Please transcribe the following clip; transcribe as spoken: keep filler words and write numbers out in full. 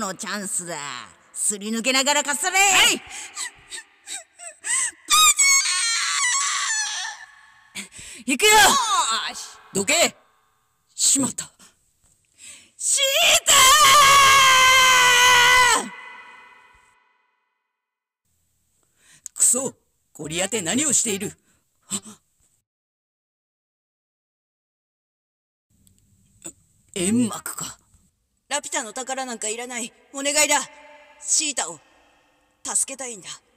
のチャンスだ。すり抜けながらかすれ。 はい。行くよ。 よし。 どけ。しまった。 シーター。 クソ、ゴリアテ何をしている。煙幕か。 ラピュタの宝なんかいらない。お願いだ。シータを助けたいんだ。